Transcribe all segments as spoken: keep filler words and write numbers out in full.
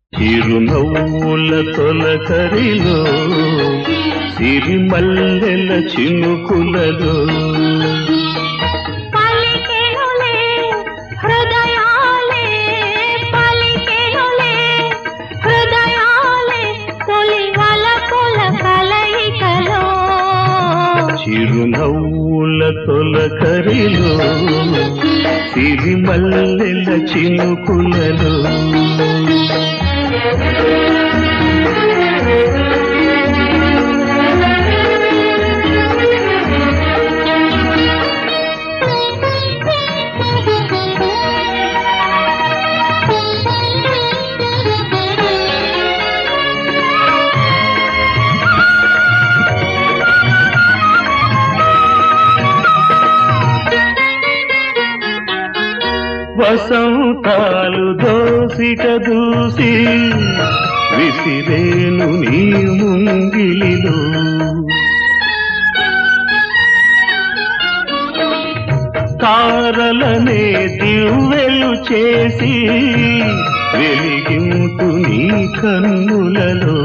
చిరునవ్వుల తొలకరిలో సిరిమల్లెల చినుకులలో పలికెనులే హృదయాలే పలికెనులే హృదయాలే తొలి వలపుల కలయికలో చిరునవ్వుల తొలకరిలో సిరిమల్లెల చినుకులలో వసంతాలు దోసిక దూసి విసిరేను నీ ముంగిలిలో తారలనే దివ్వెలు చేసి వెలిగింటు నీ కన్నులలో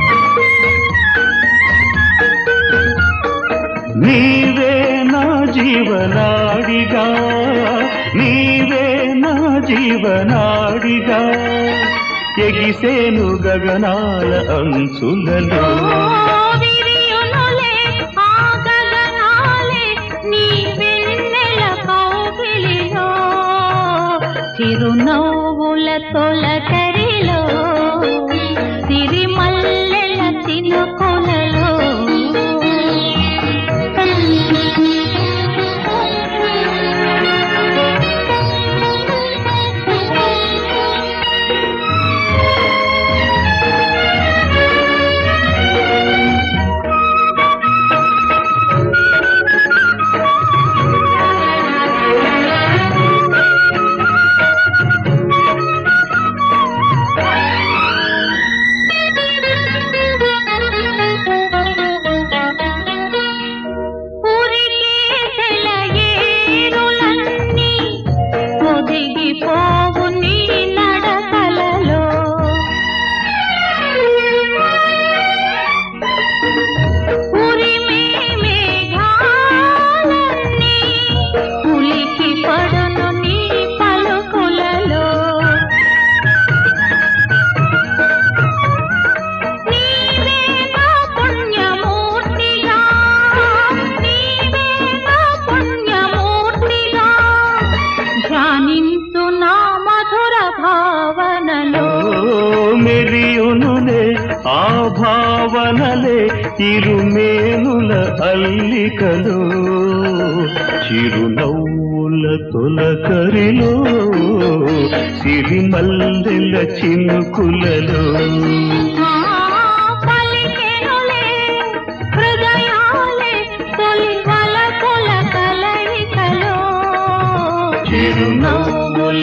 నీవే నా జీవనాడిగా నీవే నా జీవనాడిగా ఎగిసేను గగనాల అంచులలో విరియునులే ఆ గగనాలే నీ వెన్నెల కౌగిలిలో చిరునవ్వుల తొలకరిలో సిరిమల్లెల చినుకులలో మెరియునులే ఆ భావనలే ఇరుమేనుల అల్లికలో చిరునవ్వుల తొలకరిలో సిరిమల్లెల చినుకులలో పలికెనులే హృదయాలే తొలి వలపుల కలయికలో చిరునవ్వుల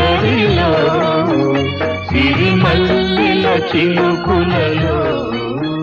తొలకరిలో సిరిమల్లెల చినుకులలో